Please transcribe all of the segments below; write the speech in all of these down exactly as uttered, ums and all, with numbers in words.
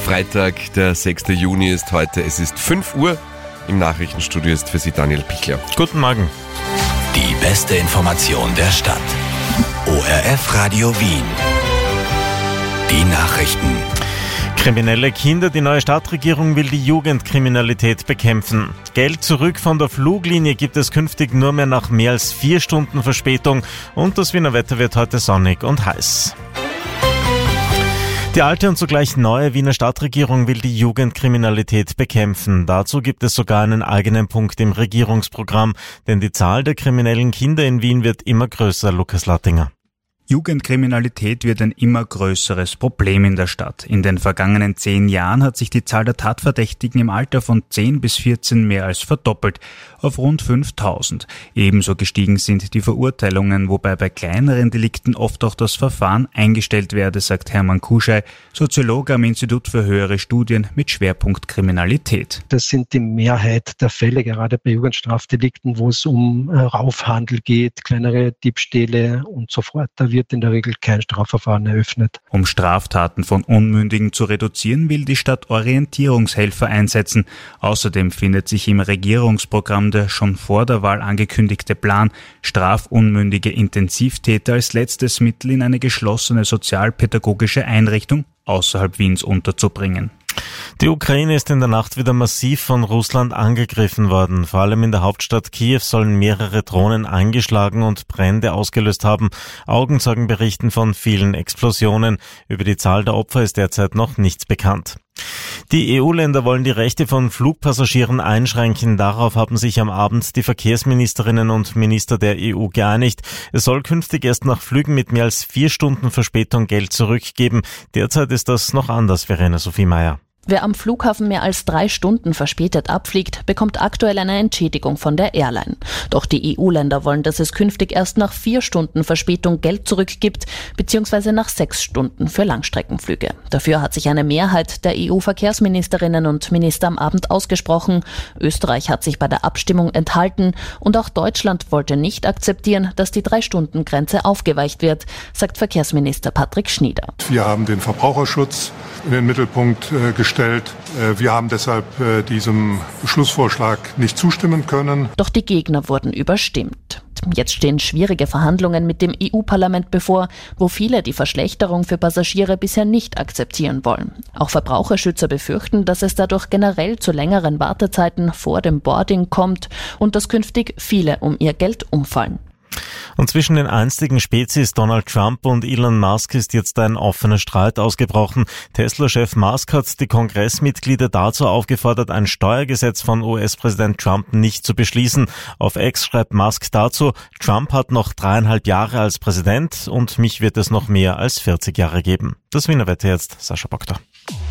Freitag, der sechster Juni ist heute. Es ist fünf Uhr. Im Nachrichtenstudio ist für Sie Daniel Pichler. Guten Morgen. Die beste Information der Stadt. O R F Radio Wien. Die Nachrichten. Kriminelle Kinder, die neue Stadtregierung will die Jugendkriminalität bekämpfen. Geld zurück von der Fluglinie gibt es künftig nur mehr nach mehr als vier Stunden Verspätung und das Wiener Wetter wird heute sonnig und heiß. Die alte und zugleich neue Wiener Stadtregierung will die Jugendkriminalität bekämpfen. Dazu gibt es sogar einen eigenen Punkt im Regierungsprogramm, denn die Zahl der kriminellen Kinder in Wien wird immer größer, Lukas Lattinger. Jugendkriminalität wird ein immer größeres Problem in der Stadt. In den vergangenen zehn Jahren hat sich die Zahl der Tatverdächtigen im Alter von zehn bis vierzehn mehr als verdoppelt, auf rund fünftausend. Ebenso gestiegen sind die Verurteilungen, wobei bei kleineren Delikten oft auch das Verfahren eingestellt werde, sagt Hermann Kuschei, Soziologe am Institut für höhere Studien mit Schwerpunkt Kriminalität. Das sind die Mehrheit der Fälle, gerade bei Jugendstrafdelikten, wo es um Raufhandel geht, kleinere Diebstähle und so fort. Da wird in der Regel kein Strafverfahren eröffnet. Um Straftaten von Unmündigen zu reduzieren, will die Stadt Orientierungshelfer einsetzen. Außerdem findet sich im Regierungsprogramm der schon vor der Wahl angekündigte Plan, strafunmündige Intensivtäter als letztes Mittel in eine geschlossene sozialpädagogische Einrichtung außerhalb Wiens unterzubringen. Die Ukraine ist in der Nacht wieder massiv von Russland angegriffen worden. Vor allem in der Hauptstadt Kiew sollen mehrere Drohnen eingeschlagen und Brände ausgelöst haben. Augenzeugen berichten von vielen Explosionen. Über die Zahl der Opfer ist derzeit noch nichts bekannt. Die E U-Länder wollen die Rechte von Flugpassagieren einschränken. Darauf haben sich am Abend die Verkehrsministerinnen und Minister der E U geeinigt. Es soll künftig erst nach Flügen mit mehr als vier Stunden Verspätung Geld zurückgeben. Derzeit ist das noch anders, Verena Sophie Meyer. Wer am Flughafen mehr als drei Stunden verspätet abfliegt, bekommt aktuell eine Entschädigung von der Airline. Doch die E U-Länder wollen, dass es künftig erst nach vier Stunden Verspätung Geld zurückgibt, beziehungsweise nach sechs Stunden für Langstreckenflüge. Dafür hat sich eine Mehrheit der E U-Verkehrsministerinnen und Minister am Abend ausgesprochen. Österreich hat sich bei der Abstimmung enthalten und auch Deutschland wollte nicht akzeptieren, dass die Drei-Stunden-Grenze aufgeweicht wird, sagt Verkehrsminister Patrick Schnieder. Wir haben den Verbraucherschutz in den Mittelpunkt äh, gestellt. Wir haben deshalb äh, diesem Beschlussvorschlag nicht zustimmen können. Doch die Gegner wurden überstimmt. Jetzt stehen schwierige Verhandlungen mit dem E U-Parlament bevor, wo viele die Verschlechterung für Passagiere bisher nicht akzeptieren wollen. Auch Verbraucherschützer befürchten, dass es dadurch generell zu längeren Wartezeiten vor dem Boarding kommt und dass künftig viele um ihr Geld umfallen. Und zwischen den einstigen Spezies Donald Trump und Elon Musk ist jetzt ein offener Streit ausgebrochen. Tesla-Chef Musk hat die Kongressmitglieder dazu aufgefordert, ein Steuergesetz von U S-Präsident Trump nicht zu beschließen. Auf X schreibt Musk dazu, Trump hat noch dreieinhalb Jahre als Präsident und mich wird es noch mehr als vierzig Jahre geben. Das Wiener Wetter jetzt, Sascha Bokter.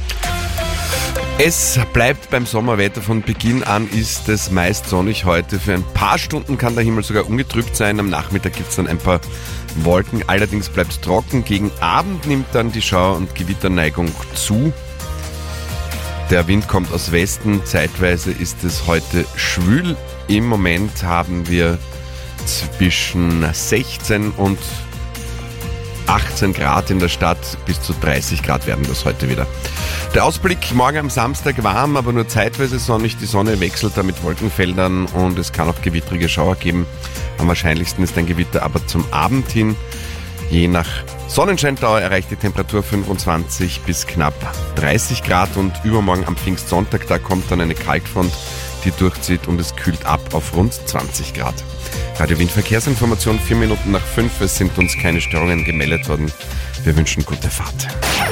Es bleibt beim Sommerwetter. Von Beginn an ist es meist sonnig heute. Für ein paar Stunden kann der Himmel sogar ungetrübt sein. Am Nachmittag gibt es dann ein paar Wolken. Allerdings bleibt es trocken. Gegen Abend nimmt dann die Schauer- und Gewitterneigung zu. Der Wind kommt aus Westen. Zeitweise ist es heute schwül. Im Moment haben wir zwischen sechzehn und achtzehn Grad in der Stadt, bis zu dreißig Grad werden das heute wieder. Der Ausblick morgen am Samstag warm, aber nur zeitweise sonnig. Die Sonne wechselt da mit Wolkenfeldern und es kann auch gewittrige Schauer geben. Am wahrscheinlichsten ist ein Gewitter aber zum Abend hin. Je nach Sonnenscheindauer erreicht die Temperatur fünfundzwanzig bis knapp dreißig Grad und übermorgen am Pfingstsonntag, da kommt dann eine Kaltfront, die durchzieht und es kühlt ab auf rund zwanzig Grad. Radio Wien Verkehrsinformation, vier Minuten nach fünf. Es sind uns keine Störungen gemeldet worden. Wir wünschen gute Fahrt.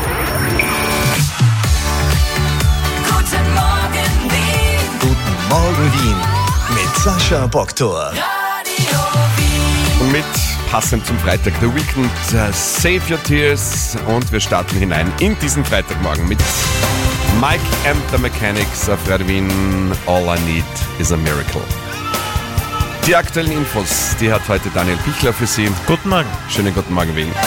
Guten Morgen Wien. Guten Morgen Wien. Mit Sascha Boktor. Radio Wien. Und mit passend zum Freitag The Weekend, uh, Save Your Tears. Und wir starten hinein in diesen Freitagmorgen mit Mike and the Mechanics auf Radio Wien. All I Need is a Miracle. Die aktuellen Infos, die hat heute Daniel Pichler für Sie. Guten Morgen. Schönen guten Morgen, Wien.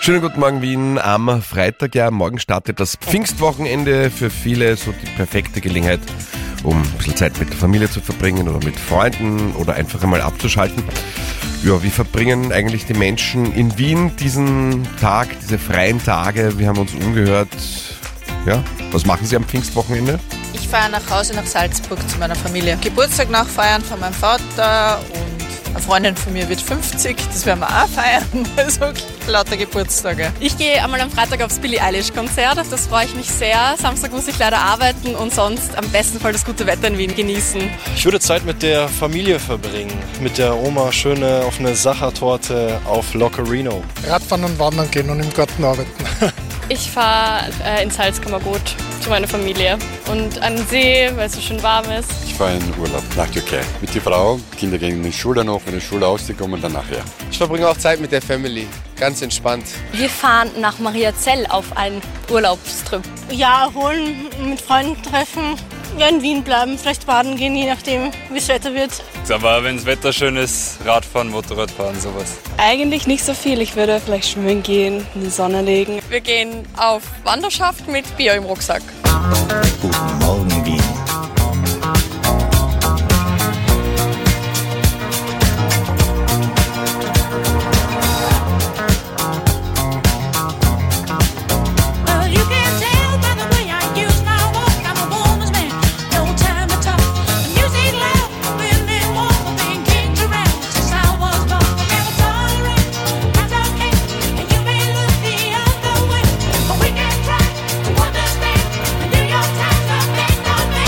Schönen guten Morgen Wien am Freitag. Ja, morgen startet das Pfingstwochenende. Für viele so die perfekte Gelegenheit, um ein bisschen Zeit mit der Familie zu verbringen oder mit Freunden oder einfach einmal abzuschalten. Ja, wie verbringen eigentlich die Menschen in Wien diesen Tag, diese freien Tage? Wir haben uns umgehört. Ja, was machen Sie am Pfingstwochenende? Ich fahre nach Hause nach Salzburg zu meiner Familie. Geburtstag nachfeiern von meinem Vater und eine Freundin von mir wird fünfzig, das werden wir auch feiern. Also lauter Geburtstage. Ich gehe einmal am Freitag aufs Billie Eilish Konzert, auf das freue ich mich sehr. Samstag muss ich leider arbeiten und sonst am besten Fall das gute Wetter in Wien genießen. Ich würde Zeit mit der Familie verbringen, mit der Oma schöne auf eine Sachertorte auf Lockerino. Radfahren und wandern gehen und im Garten arbeiten. Ich fahre äh, ins Salzkammergut zu meiner Familie und an den See, weil es so schön warm ist. Ich fahre in Urlaub nach Türkei mit der Frau, Kinder gehen in die Schule noch, wenn die Schule ausgekommen und dann nachher. Ich verbringe auch Zeit mit der Family, ganz entspannt. Wir fahren nach Mariazell auf einen Urlaubstrip. Ja, erholen, mit Freunden treffen, ja, in Wien bleiben, vielleicht baden gehen, je nachdem, wie das Wetter wird. Aber wenn das Wetter schön ist, Radfahren, Motorradfahren, sowas. Eigentlich nicht so viel. Ich würde vielleicht schwimmen gehen, in die Sonne legen. Wir gehen auf Wanderschaft mit Bier im Rucksack. Guten Morgen, Wien. New York Times, the best on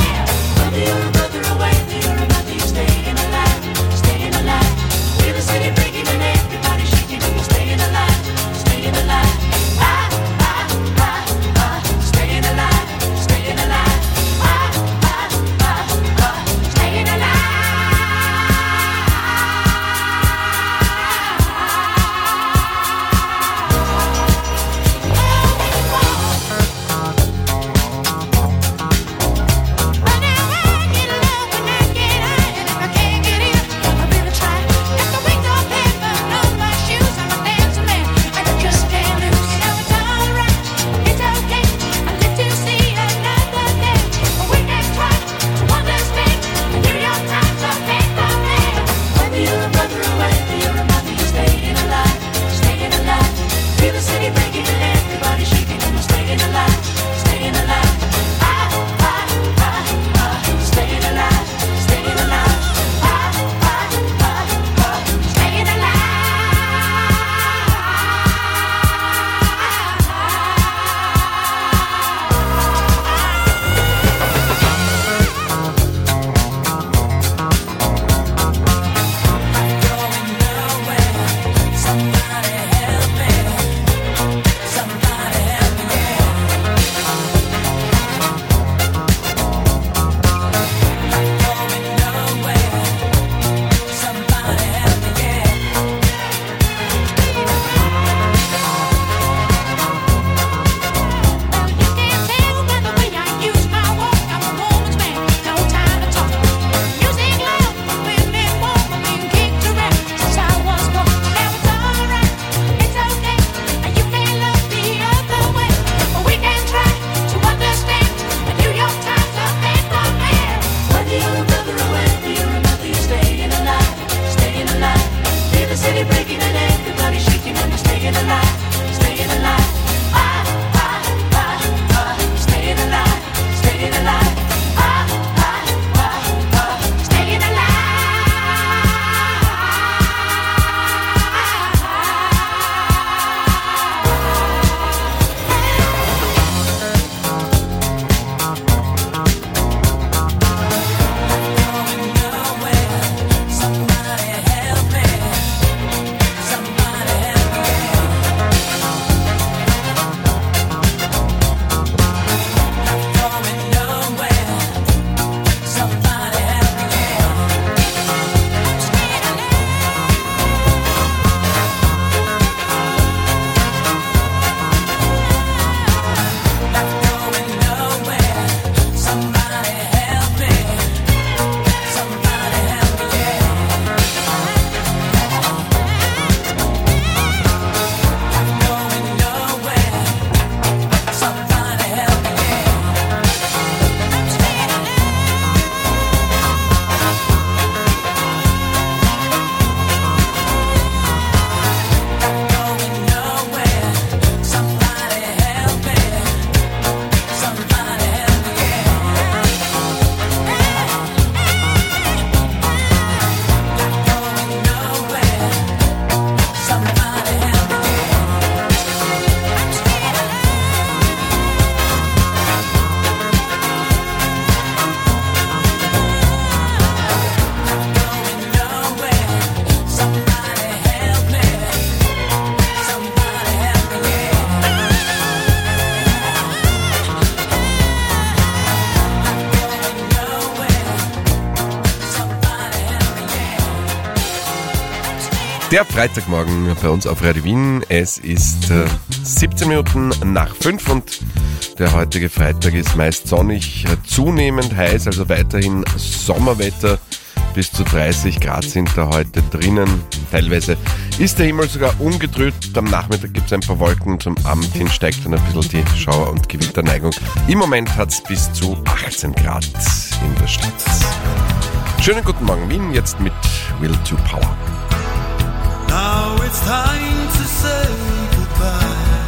Der Freitagmorgen bei uns auf Radio Wien. Es ist äh, siebzehn Minuten nach fünf und der heutige Freitag ist meist sonnig, äh, zunehmend heiß, also weiterhin Sommerwetter. Bis zu dreißig Grad sind da heute drinnen. Teilweise ist der Himmel sogar ungetrübt. Am Nachmittag gibt es ein paar Wolken und zum Abend hin steigt dann ein bisschen die Schauer- und Gewitterneigung. Im Moment hat es bis zu achtzehn Grad in der Stadt. Schönen guten Morgen Wien, jetzt mit Will to Power. Now it's time to say goodbye.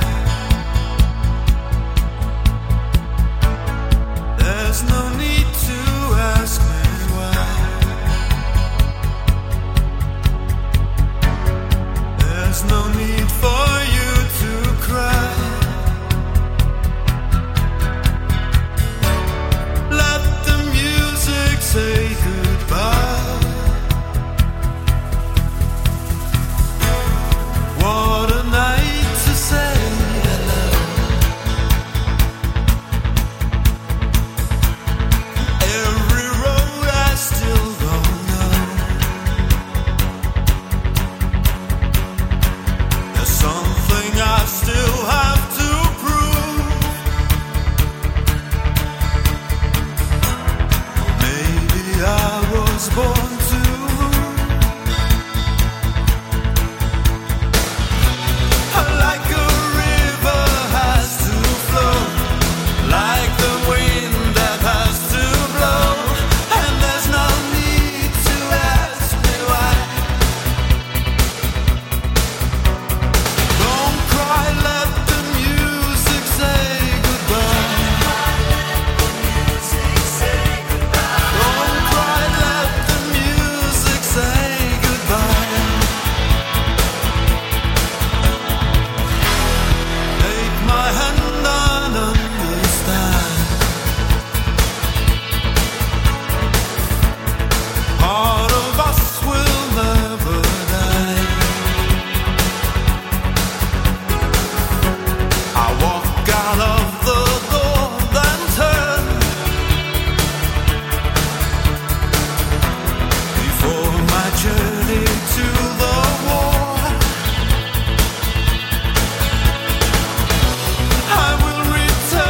There's no need to ask me why. There's no need for you to cry. Let the music say goodbye. What a night to say hello. Every road I still don't know. There's something I still have to prove. Maybe I was born to like a river has to flow, like the wind that has to blow, and there's no need to ask me why. Don't cry, let the music say goodbye. Don't cry, let the music say goodbye. Take my hand and understand. Part of us will never die. I walk out of the door, then turn. Before my journey to the war, I will return.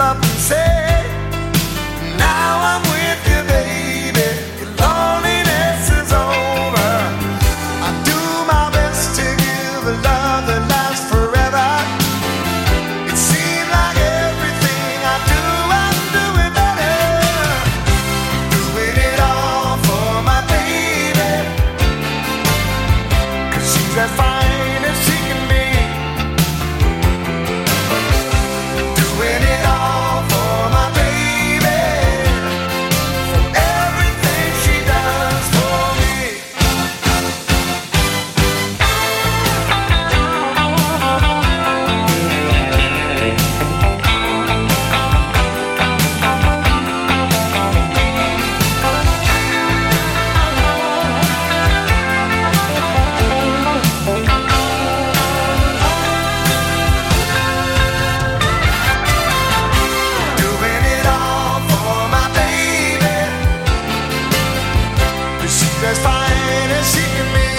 up and say, now I'm with you, baby. Your loneliness is over. I do my best to give a love that lasts forever. It seems like everything I do, I'm doing better. Doing it all for my baby, 'cause she's as fine as she can be. Doing it all for my baby, for everything she does for me. Doing it all for my baby, 'cause she's as fine as she can be.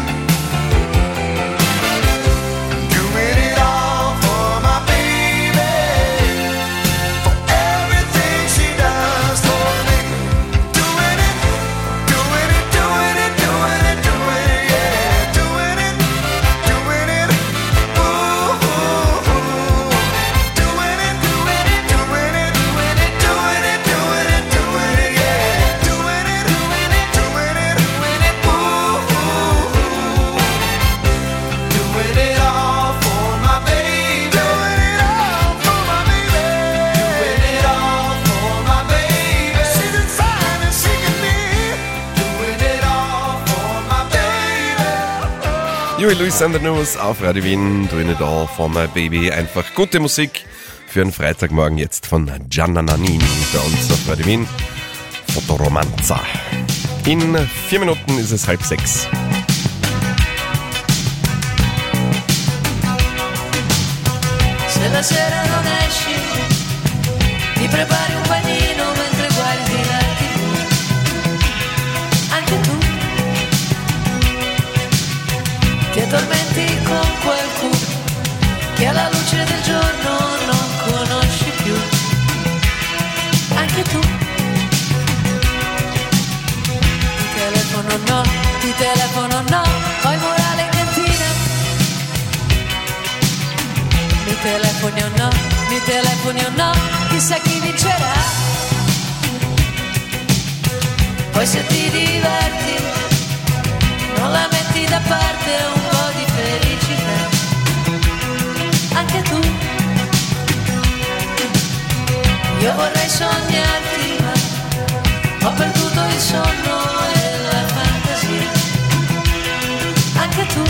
Doing it all for my baby, for everything she does for me. Doing it, doing it, doing it, doing it, doing it, yeah. Doing it, doing it, ooh, ooh, ooh. Doing it, doing it, doing it, doing it, doing it, doing it, doing it, yeah. Doing it, doing it, doing it, doing it, ooh, ooh, ooh. Doing it all for my baby. Doing it all for my baby. Doing it all for my baby. She's as fine as she can be. Doing it all for my baby. Huey Lewis and the News auf Radio Wien, Doing It All for My Baby. Einfach gute Musik für einen Freitagmorgen jetzt von Gianna Nannini bei uns auf Radio Wien. Fotoromanza. In vier Minuten ist es halb sechs. Se la sera non esci, ti prepari un panino mentre guardi la tivù. Anche tu ti addormenti con qualcuno che alla luce del giorno non conosci più. Anche tu ti telefono no, ti telefono no, poi morale in cantina. Mi telefoni o no, mi telefoni o no, chissà chi vincerà. Poi se ti diverti, non la metti da parte un po' di felicità. Anche tu, io vorrei sognarti, ma ho perduto il sonno e la fantasia. Anche tu,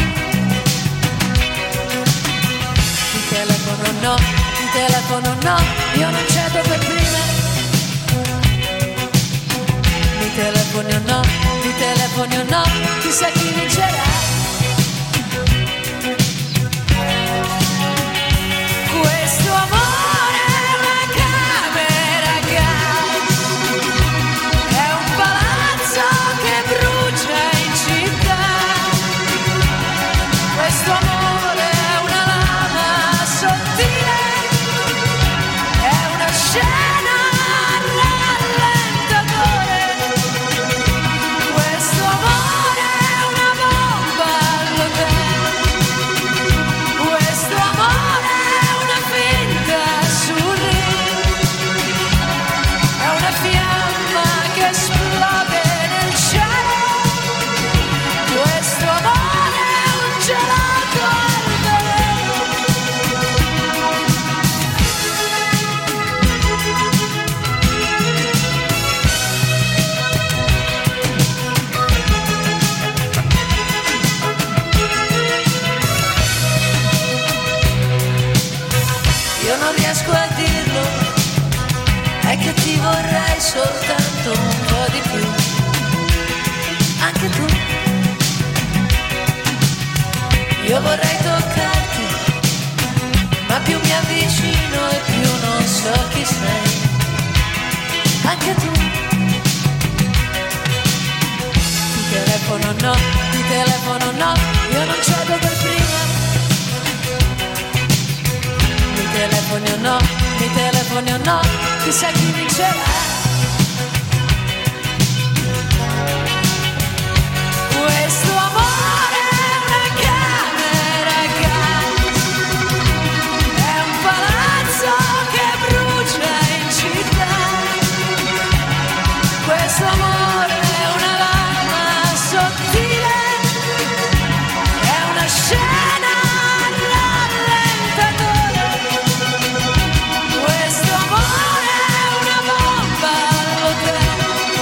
ti telefono no, ti telefono no, io non cedo per prima. Mi telefoni o no, mi telefoni o no, chissà chi vincerà. Questo amore è una camera gas, è un palazzo che brucia in città. Questo amore è una lama sottile, è una scena rallentatore. Questo amore è una bomba all'hotel. Questo amore è una finta surreal, è una fiamma che esplode nel cielo. Questo amore è un gelato al veleno. Io non riesco a dirlo, è che ti vorrei soltanto un po' di più. Anche tu, io vorrei toccarti, ma più mi avvicino e più non so chi sei. Anche tu, ti telefono no, ti telefono no, io non cedo per prima. Mi telefoni o no, mi telefoni o no, no, chissà chi vincerà. Questo amore è una camera a gas, è un palazzo che brucia in città. Questo amore è una lama sottile, è una scena rallentatore. Questo amore è una bomba all'hotel.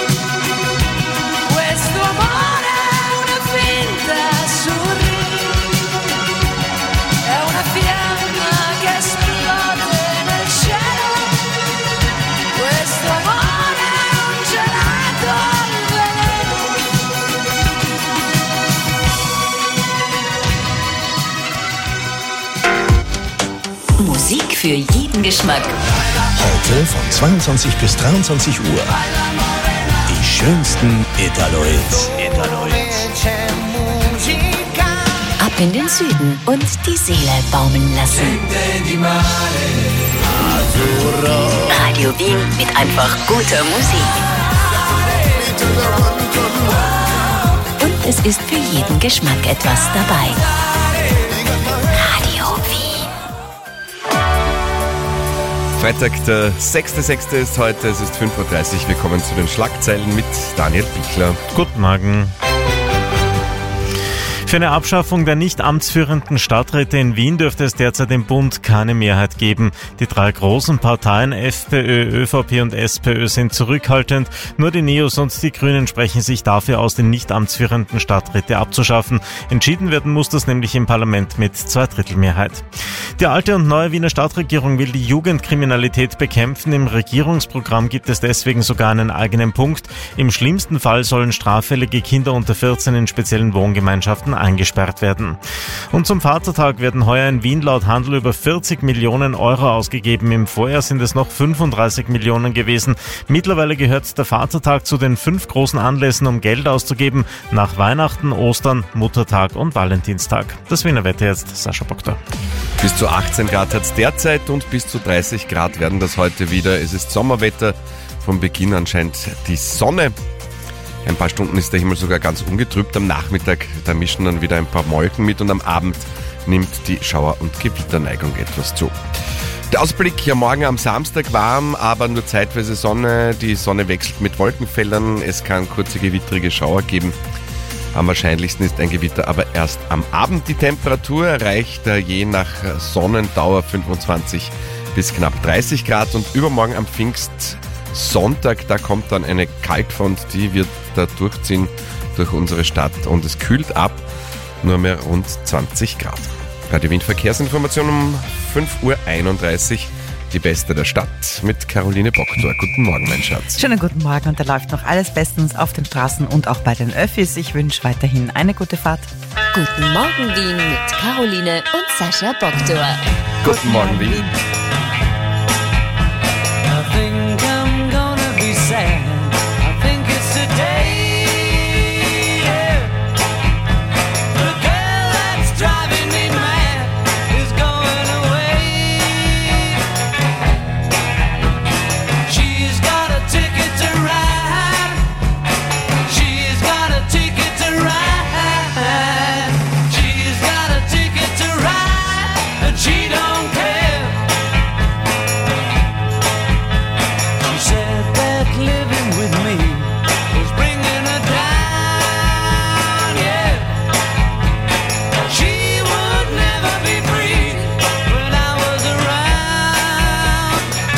Questo amore è una finta sorriso, è una fiamma che esplode nel cielo. Questo amore è un gelato al veleno. Musik für jeden Geschmack. Heute von zweiundzwanzig bis dreiundzwanzig Uhr. Die schönsten Italo-Hits. Ab in den Süden und die Seele baumeln lassen. Radio Wien mit einfach guter Musik. Und es ist für jeden Geschmack etwas dabei. Radio Wien. Freitag, der sechster sechster ist heute, es ist fünf Uhr dreißig. Wir kommen zu den Schlagzeilen mit Daniel Bichler. Guten Morgen. Für eine Abschaffung der nicht amtsführenden Stadträte in Wien dürfte es derzeit im Bund keine Mehrheit geben. Die drei großen Parteien FPÖ, ÖVP und SPÖ sind zurückhaltend. Nur die Neos und die Grünen sprechen sich dafür aus, die nicht amtsführenden Stadträte abzuschaffen. Entschieden werden muss das nämlich im Parlament mit Zweidrittelmehrheit. Die alte und neue Wiener Stadtregierung will die Jugendkriminalität bekämpfen. Im Regierungsprogramm gibt es deswegen sogar einen eigenen Punkt. Im schlimmsten Fall sollen straffällige Kinder unter vierzehn in speziellen Wohngemeinschaften eingesperrt werden. Und zum Vatertag werden heuer in Wien laut Handel über vierzig Millionen Euro ausgegeben. Im Vorjahr sind es noch fünfunddreißig Millionen gewesen. Mittlerweile gehört der Vatertag zu den fünf großen Anlässen, um Geld auszugeben, nach Weihnachten, Ostern, Muttertag und Valentinstag. Das Wiener Wetter jetzt, Sascha Bockter. Bis zu achtzehn Grad hat es derzeit und bis zu dreißig Grad werden das heute wieder. Es ist Sommerwetter, von Beginn anscheinend die Sonne. Ein paar Stunden ist der Himmel sogar ganz ungetrübt. Am Nachmittag, da mischen dann wieder ein paar Wolken mit und am Abend nimmt die Schauer- und Gewitterneigung etwas zu. Der Ausblick, ja morgen am Samstag warm, aber nur zeitweise Sonne. Die Sonne wechselt mit Wolkenfeldern. Es kann kurze gewittrige Schauer geben. Am wahrscheinlichsten ist ein Gewitter aber erst am Abend. Die Temperatur erreicht je nach Sonnendauer fünfundzwanzig bis knapp dreißig Grad und übermorgen am Pfingstsonntag, da kommt dann eine Kaltfront, die wird da durchziehen durch unsere Stadt und es kühlt ab, nur mehr rund zwanzig Grad. Radio Wien Verkehrsinformation um fünf Uhr einunddreißig. Die Beste der Stadt mit Caroline Bocktor. Guten Morgen, mein Schatz. Schönen guten Morgen und da läuft noch alles bestens auf den Straßen und auch bei den Öffis. Ich wünsche weiterhin eine gute Fahrt. Guten Morgen Wien mit Caroline und Sascha Bocktor. Guten Morgen Wien. I think I'm gonna be sad. I think it's today. Yeah. The girl that's driving me mad is going away. She's got a ticket to ride. She's got a ticket to ride. She's got a ticket to ride, and she don't care. She said that living with me was bringing her down, yeah. She would never be free when I was around.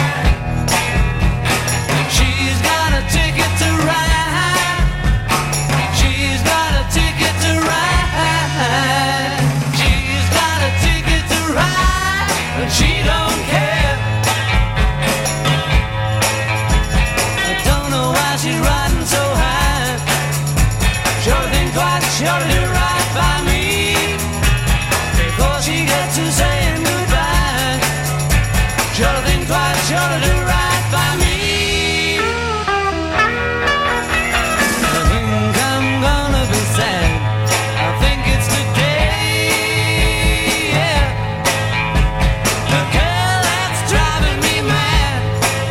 She's got a ticket to ride. She's got a ticket to ride. She's got a ticket to ride, but she don't care. I don't know why she's riding so high. Sure think twice, sure do right by me before she gets to saying goodbye. Sure think twice, sure do right by me. I think I'm gonna be sad. I think it's today. Yeah. The girl that's driving me mad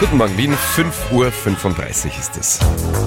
Guten Morgen, Wien, fünf Uhr fünfunddreißig ist es.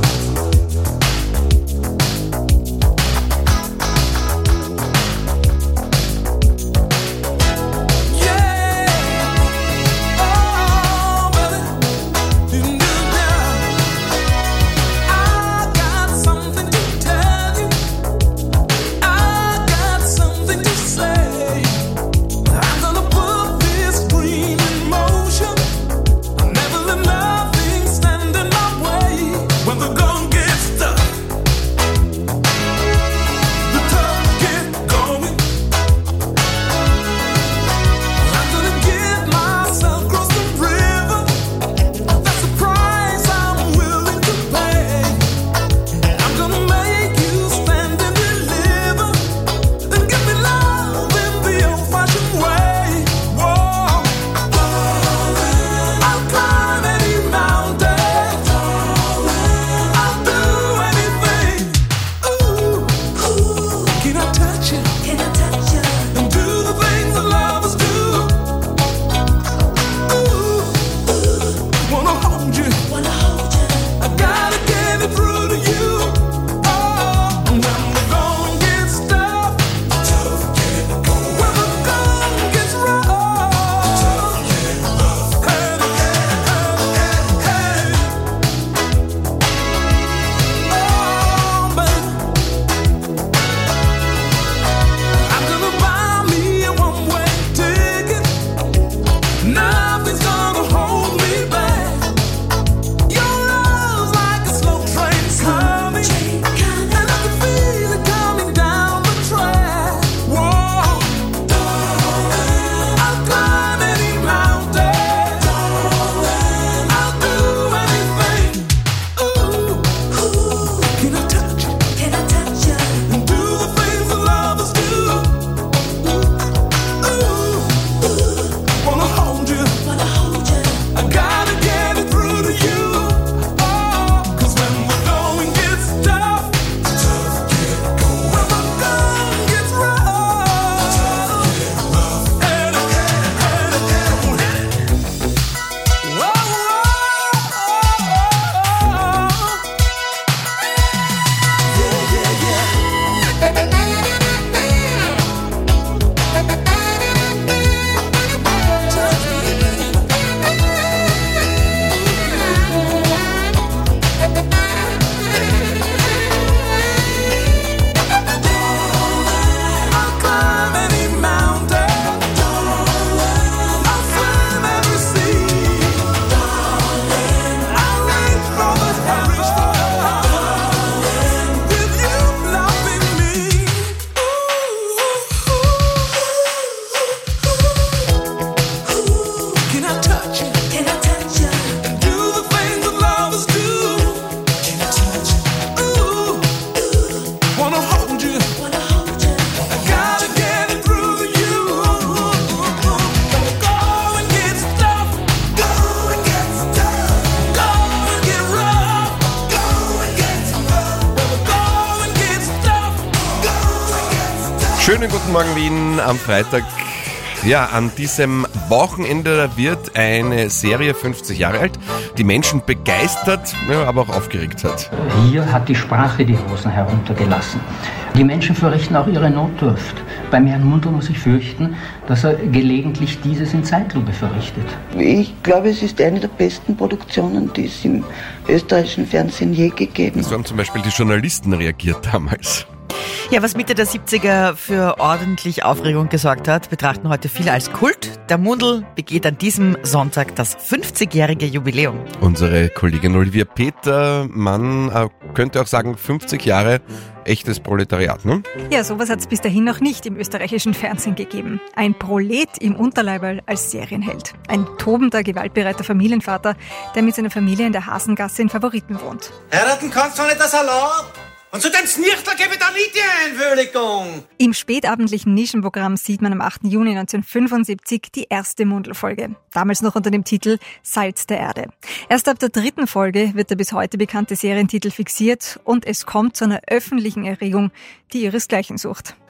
Schönen guten Morgen Wien am Freitag. Ja, an diesem Wochenende wird eine Serie fünfzig Jahre alt, die Menschen begeistert, ja, aber auch aufgeregt hat. Hier hat die Sprache die Hosen heruntergelassen. Die Menschen verrichten auch ihre Notdurft. Beim Herrn Mundl muss ich fürchten, dass er gelegentlich dieses in Zeitlupe verrichtet. Ich glaube, es ist eine der besten Produktionen, die es im österreichischen Fernsehen je gegeben hat. So haben zum Beispiel die Journalisten reagiert damals. Ja, was Mitte der siebziger für ordentlich Aufregung gesorgt hat, betrachten heute viele als Kult. Der Mundl begeht an diesem Sonntag das fünfzigjährige Jubiläum. Unsere Kollegin Olivia Petermann äh, könnte auch sagen, fünfzig Jahre echtes Proletariat, ne? Ja, sowas hat es bis dahin noch nicht im österreichischen Fernsehen gegeben. Ein Prolet im Unterleiberl als Serienheld. Ein tobender, gewaltbereiter Familienvater, der mit seiner Familie in der Hasengasse in Favoriten wohnt. Heiraten kannst du nicht das Salat? Und zu dem Snichtel gebe ich da nicht die Einwilligung. Im spätabendlichen Nischenprogramm sieht man am achten Juni neunzehnhundertfünfundsiebzig die erste Mundl-Folge. Damals noch unter dem Titel Salz der Erde. Erst ab der dritten Folge wird der bis heute bekannte Serientitel fixiert und es kommt zu einer öffentlichen Erregung, die ihresgleichen sucht.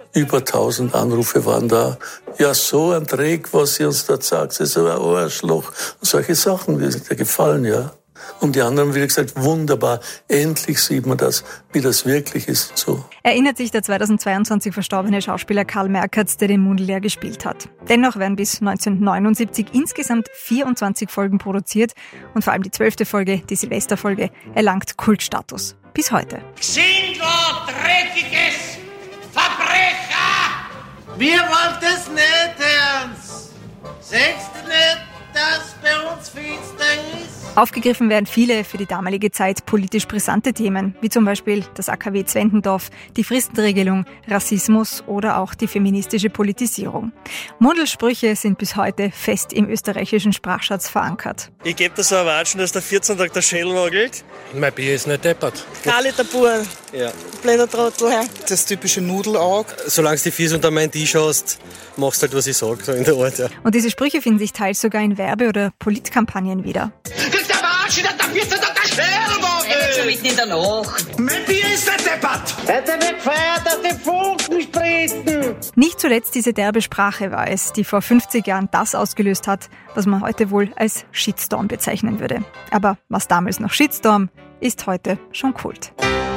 Über tausend Anrufe waren da. Ja, so ein Dreck, was sie uns da sagt, so ein Arschloch. Solche Sachen, die sind dir gefallen, ja. Und die anderen haben wieder gesagt, wunderbar, endlich sieht man das, wie das wirklich ist. So. Erinnert sich der zweitausendzweiundzwanzig verstorbene Schauspieler Karl Merkert, der den Mundl gespielt hat. Dennoch werden bis neunzehnhundertneunundsiebzig insgesamt vierundzwanzig Folgen produziert und vor allem die zwölfte Folge, die Silvesterfolge, erlangt Kultstatus. Bis heute. Sind wir dreckiges Verbrecher! Wir wollen das nicht, Ernst. Sagst du nicht, dass bei uns finster ist? Aufgegriffen werden viele für die damalige Zeit politisch brisante Themen, wie zum Beispiel das A K W Zwentendorf, die Fristenregelung, Rassismus oder auch die feministische Politisierung. Mundl-Sprüche sind bis heute fest im österreichischen Sprachschatz verankert. Ich gebe dir so ein Watschen, dass der vierzehn Tag der Schädel wagelt. Mein Bier ist nicht deppert. Kein Liter Buhr. Ja. Blöder Trottel. Das typische Nudelaug. Solange du die fies unter meinen Tisch hast, machst du halt, was ich sage, so in der Art, ja. Und diese Sprüche finden sich teils sogar in Werbe- oder Politkampagnen wieder. Kriegt der Marsch, der vierzehn Tag der Schädel wagelt! Schon mitten in der Nacht. Mein Bier ist nicht deppert! Heute wird gefeiert, dass die Funken sprießen! Nicht zuletzt diese derbe Sprache war es, die vor fünfzig Jahren das ausgelöst hat, was man heute wohl als Shitstorm bezeichnen würde. Aber was damals noch Shitstorm, ist heute schon Kult.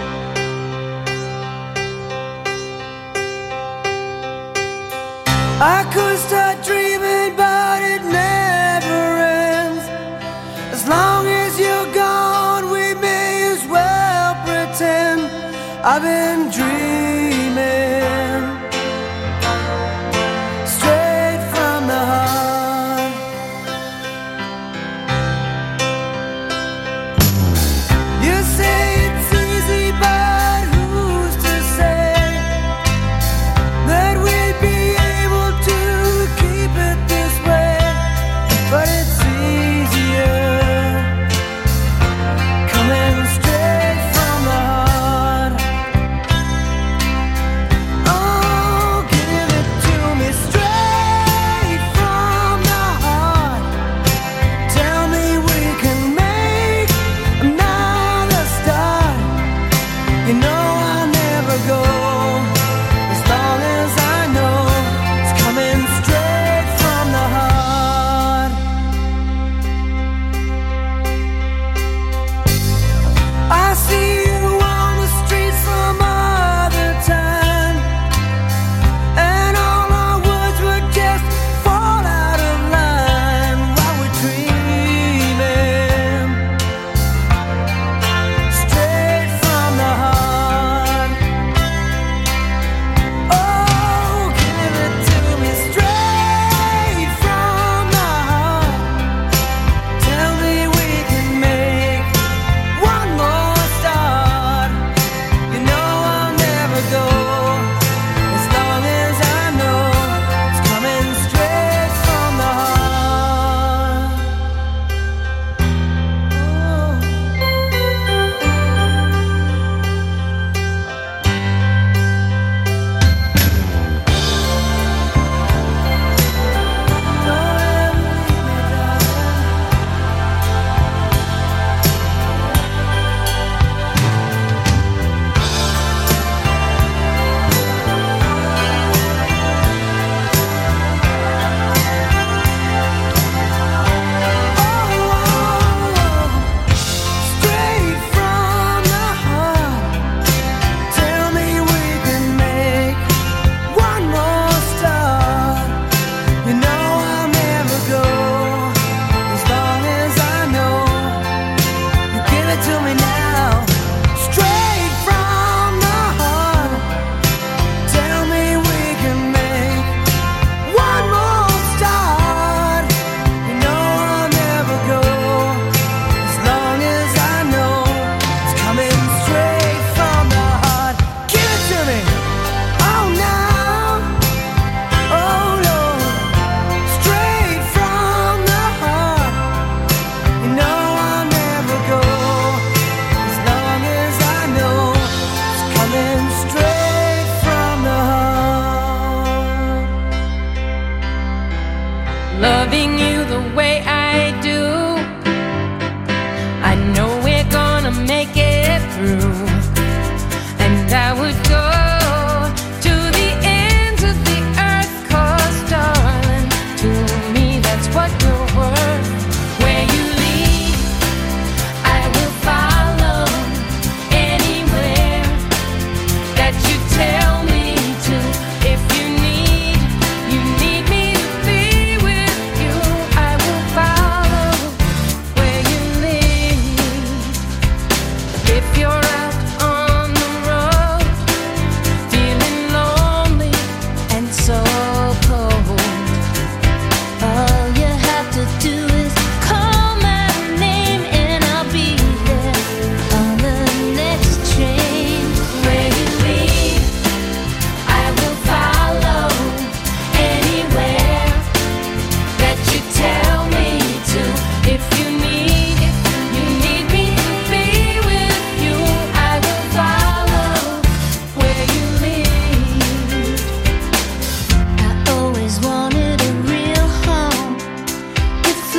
I could start dreaming, but it never ends. As long as you're gone, we may as well pretend I've been dreaming straight from the heart. You say it's easy, but who's to say that we'd be able to keep it this way? But it's easier coming straight from the heart.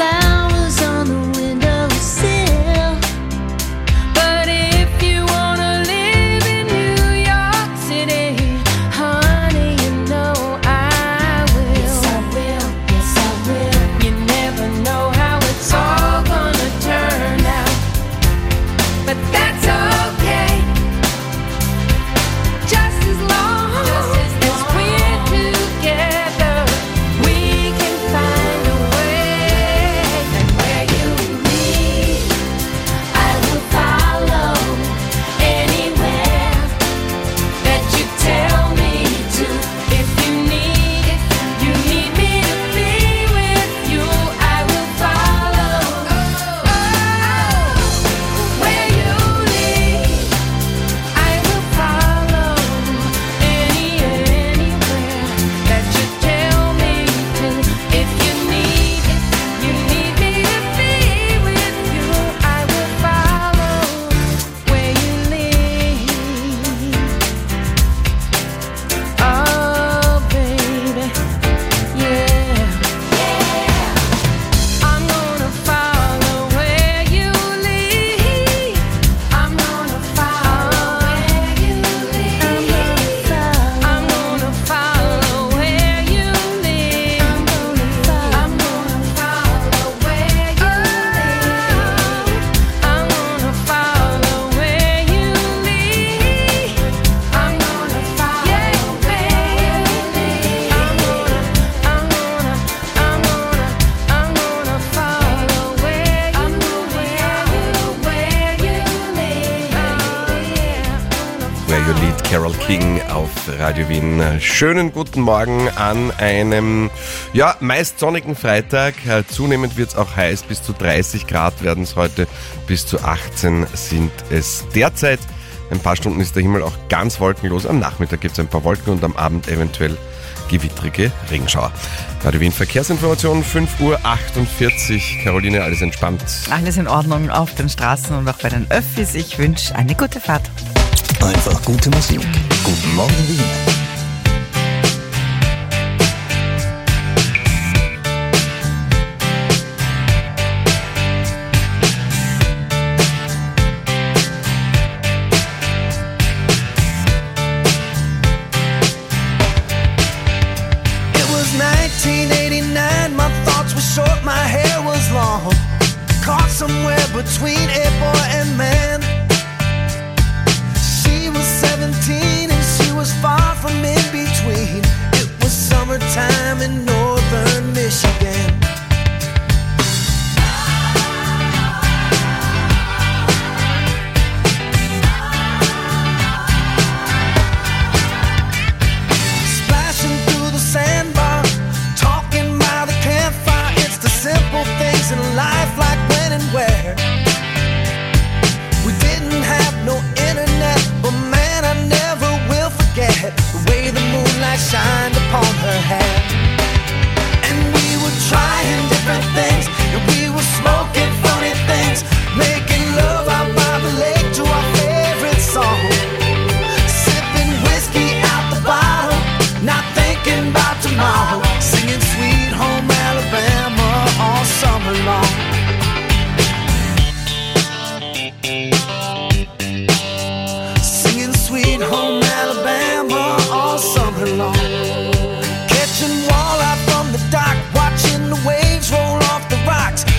flowers on the windowsill. But if you wanna live in New York City, honey, you know I will. Yes, I will. Yes, I will. You never know how it's all gonna turn out, but that's okay. Just as long as we're together, we can find a way. And where you lead, I will follow. Anywhere that you tell me to. If you need, you need me to be with you, I will follow. Where you lead, I will follow. Any anywhere that you tell me to. If you need, you need me to be with you, I will follow. Where you lead, oh baby, yeah, yeah. I'm gonna follow where you lead. I'm gonna follow where you lead. I'm gonna follow where you lead. I'm gonna follow where you lead. I'm gonna follow where you lead. I'm gonna follow where you lead. I'm gonna, I'm gonna, I'm gonna, I'm gonna follow where you lead. Where you lead. Where You Lead, Carole King auf Radio Wien. Schönen guten Morgen an einem, ja, meist sonnigen Freitag. Zunehmend wird es auch heiß, bis zu dreißig Grad werden es heute, bis zu achtzehn sind es derzeit. Ein paar Stunden ist der Himmel auch ganz wolkenlos. Am Nachmittag gibt es ein paar Wolken und am Abend eventuell gewittrige Regenschauer. Radio Wien Verkehrsinformation, fünf Uhr achtundvierzig. Caroline, alles entspannt? Alles in Ordnung auf den Straßen und auch bei den Öffis. Ich wünsche eine gute Fahrt. Einfach gute Musik. Guten Morgen Wien. It was nineteen eighty-nine, my thoughts were short, my hair was long. Caught somewhere between a boy and man. She was seventeen and she was far from in between. It was summertime in northern Michigan. Splashing through the sandbar, talking by the campfire. It's the simple things in life, like when and where. We didn't have no internet, but man, I never will forget the way the moonlight shined upon her hair. And we were trying different things, and we were smoking funny things, making love out by the lake to our favorite song. Sipping whiskey out the bottle, not thinking about tomorrow, singing Sweet Home Alabama all summer long. Singing Sweet Home Alabama all summer long. Catching walleye from the dock, watching the waves roll off the rocks,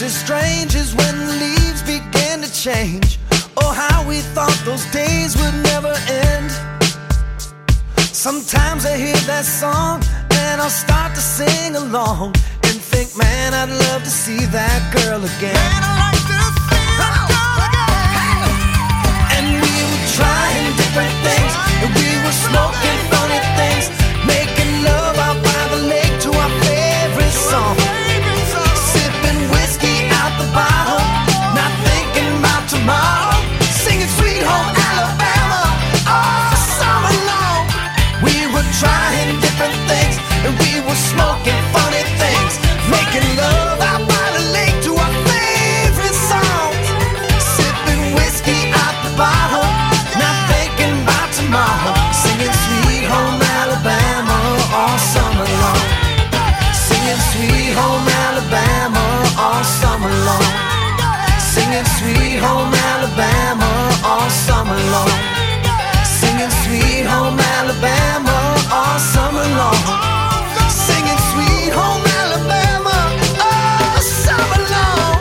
seems as strange as when the leaves begin to change. Oh, how we thought those days would never end. Sometimes I hear that song and I'll start to sing along and think, man, I'd love to see that girl again. Man, I'd like to see that girl again. And we were trying different things, and we were smoking funny things, making love out by the lake to our favorite song, sipping whiskey out the bottle, not thinking about tomorrow, singing Sweet Home Alabama all summer long. We were trying different things, and we were smoking funny things, making love out by the lake to our favorite songs, sipping whiskey out the bottle, not thinking about tomorrow, singing Sweet Home Alabama all summer long, singing Sweet Home Alabama all summer long, singing Sweet Home Alabama all summer long, singing Sweet Home Alabama all summer long, singing Sweet Home Alabama all summer long.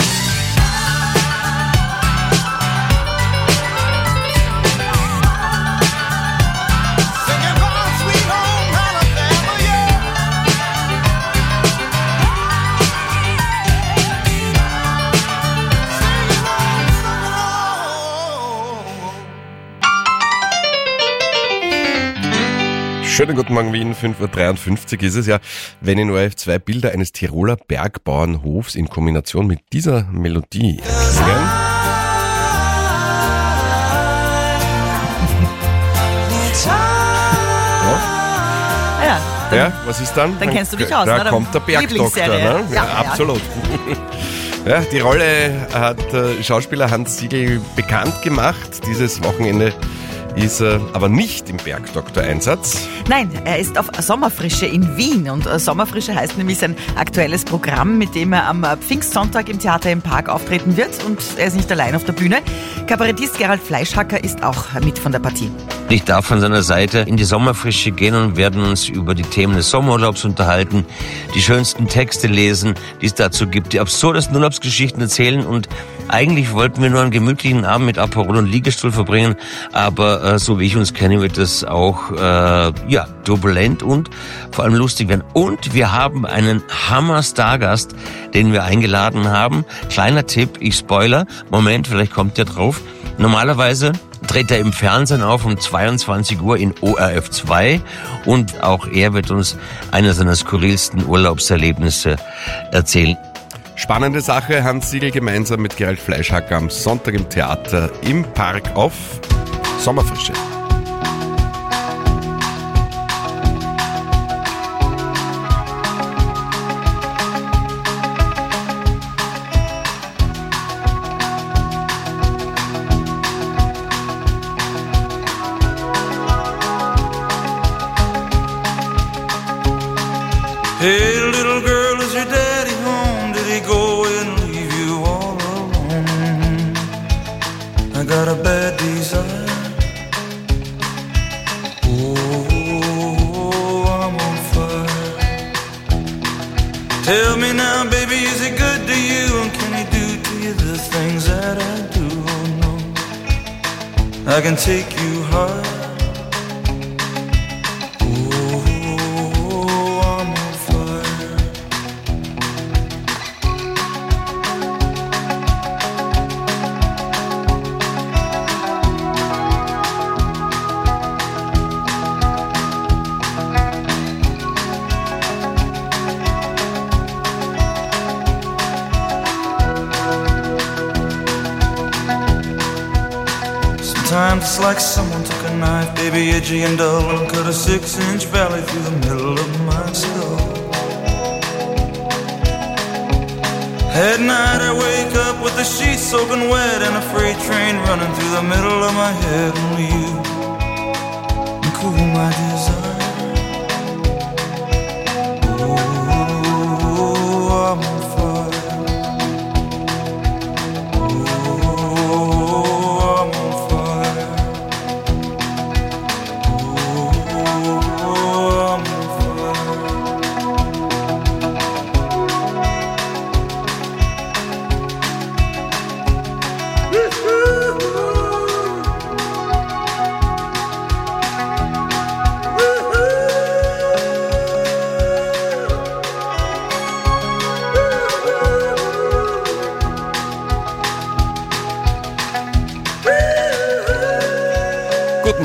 Singing about Sweet Home Alabama, yeah. Schönen guten Morgen Wien, fünf Uhr dreiundfünfzig ist es ja, wenn in O R F zwei Bilder eines Tiroler Bergbauernhofs in Kombination mit dieser Melodie singen. Ja, dann, Ja, was ist dann? dann kennst du dich aus, Da ne? Der kommt der Bergdoktor, Lieblingsserie. ne? Ja, Ja, ja. absolut. Ja, die Rolle hat äh, Schauspieler Hans Siegel bekannt gemacht. Dieses Wochenende ist er aber nicht im Bergdoktor-Einsatz. Nein, er ist auf Sommerfrische in Wien und äh, Sommerfrische heißt nämlich sein aktuelles Programm, mit dem er am äh, Pfingstsonntag im Theater im Park auftreten wird und er ist nicht allein auf der Bühne. Kabarettist Gerald Fleischhacker ist auch mit von der Partie. Ich darf von seiner Seite in die Sommerfrische gehen und werden uns über die Themen des Sommerurlaubs unterhalten, die schönsten Texte lesen, die es dazu gibt, die absurdesten Urlaubsgeschichten erzählen und eigentlich wollten wir nur einen gemütlichen Abend mit Aperol und Liegestuhl verbringen, aber äh, so wie ich uns kenne, wird es auch äh, ja turbulent und vor allem lustig werden. Und wir haben einen Hammer-Stargast, den wir eingeladen haben. Kleiner Tipp, ich spoiler, Moment, vielleicht kommt der drauf. Normalerweise tritt er im Fernsehen auf um zweiundzwanzig Uhr in O R F zwei und auch er wird uns eine seiner skurrilsten Urlaubserlebnisse erzählen. Spannende Sache, Hans Siegel gemeinsam mit Gerald Fleischhacker am Sonntag im Theater im Park auf Sommerfrische. Hey, little girl, is your daddy home? Did he go and leave you all alone? I got a bad desire. Oh, I'm on fire. Tell me now, baby, is he good to you? And can he do to you the things that I do? Oh, no, I can take you high. Sometimes it's like someone took a knife, baby, edgy and dull, and cut a six-inch valley through the middle of my skull. At night I wake up with the sheets soaking wet and a freight train running through the middle of my head. Only you can cool my desire. Oh, I'm on fire.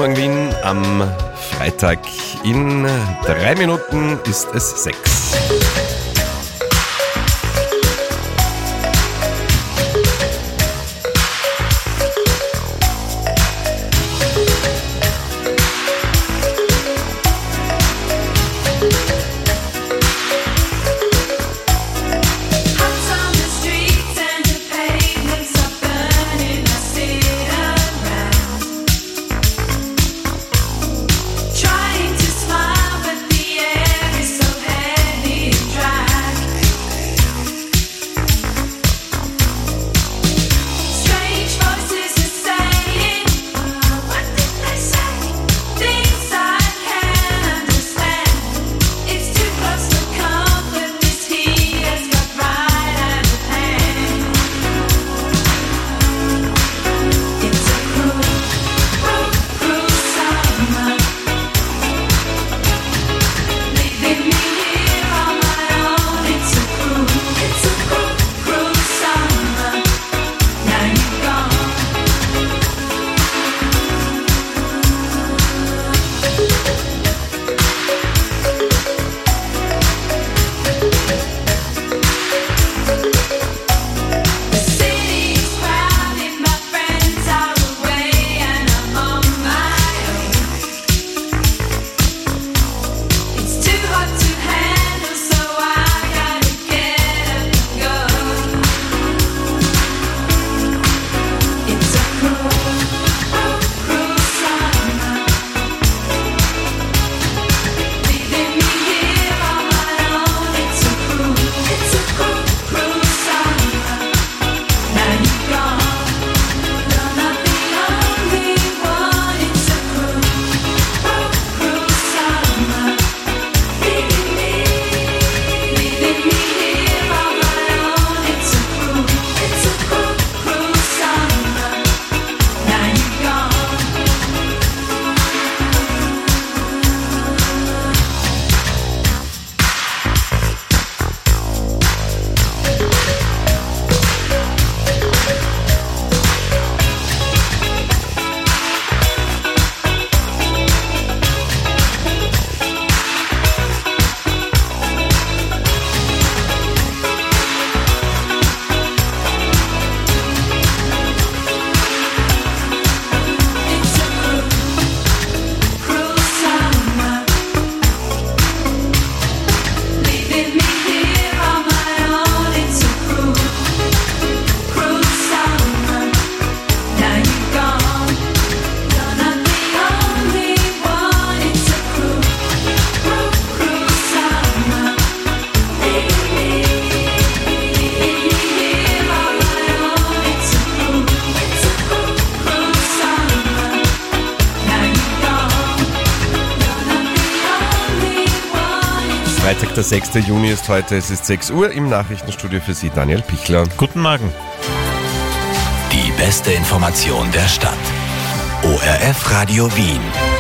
Morgen Wien am Freitag. In drei Minuten ist es sechs. Trying to smile, but the air is so heavy and dry. Strange voices are saying, what did they say? Things I can't understand. It's too close to come, but this heat has got right out of hand. It's a cruel, cruel, cruel summer. Leaving me here on my own. It's a cruel, it's a cruel, cruel summer. Now you're gone. The city is crowded, my friends are away, and I'm on my own. It's too hot to handle, so I gotta get up and go. It's a cruel, cruel, cruel summer. Leaving me here on my own. It's a cruel, it's a cruel, cruel summer. Now you're gone. You're not the only one. It's a cruel, cruel, cruel summer. Leaving me, leaving me here on my own. It's a cruel, it's a cruel, cruel summer. Now you're gone. It's a cruel, cruel summer. Leaving me here on my own. It's a cruel, cruel summer. Now you're gone. You're not the only one. It's a cruel, cruel, cruel summer. Leaving me, leaving me here on my own. It's a cruel, it's a cruel, cruel summer. Now you're gone. You're not the only one. It's Freitag, der sechster Juni ist heute, es ist sechs Uhr im Nachrichtenstudio für Sie, Daniel Pichler. Guten Morgen. Die beste Information der Stadt. O R F Radio Wien.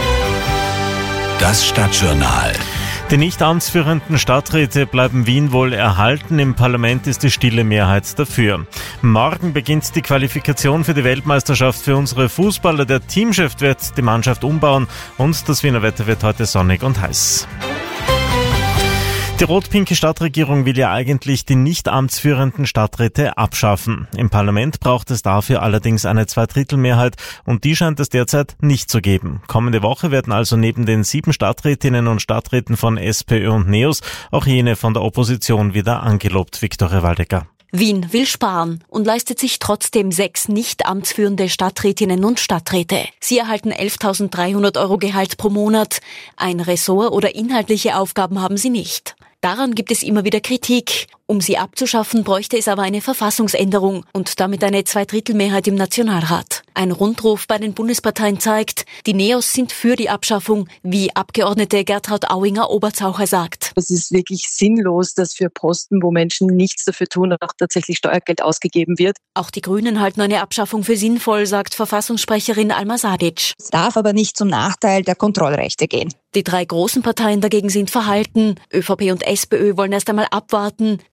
Das Stadtjournal. Die nicht amtsführenden Stadträte bleiben Wien wohl erhalten. Im Parlament ist die stille Mehrheit dafür. Morgen beginnt die Qualifikation für die Weltmeisterschaft für unsere Fußballer. Der Teamchef wird die Mannschaft umbauen und das Wiener Wetter wird heute sonnig und heiß. Die rot-pinke Stadtregierung will ja eigentlich die nicht amtsführenden Stadträte abschaffen. Im Parlament braucht es dafür allerdings eine Zweidrittelmehrheit und die scheint es derzeit nicht zu geben. Kommende Woche werden also neben den sieben Stadträtinnen und Stadträten von SPÖ und NEOS auch jene von der Opposition wieder angelobt. Viktoria Waldecker. Wien will sparen und leistet sich trotzdem sechs nicht amtsführende Stadträtinnen und Stadträte. Sie erhalten elftausenddreihundert Euro Gehalt pro Monat. Ein Ressort oder inhaltliche Aufgaben haben sie nicht. Daran gibt es immer wieder Kritik. Um sie abzuschaffen, bräuchte es aber eine Verfassungsänderung und damit eine Zweidrittelmehrheit im Nationalrat. Ein Rundruf bei den Bundesparteien zeigt, die NEOS sind für die Abschaffung, wie Abgeordnete Gertraud Auinger-Oberzaucher sagt. Es ist wirklich sinnlos, dass für Posten, wo Menschen nichts dafür tun, auch tatsächlich Steuergeld ausgegeben wird. Auch die Grünen halten eine Abschaffung für sinnvoll, sagt Verfassungssprecherin Alma Sadic. Es darf aber nicht zum Nachteil der Kontrollrechte gehen. Die drei großen Parteien dagegen sind verhalten. ÖVP und SPÖ wollen erst einmal abwarten.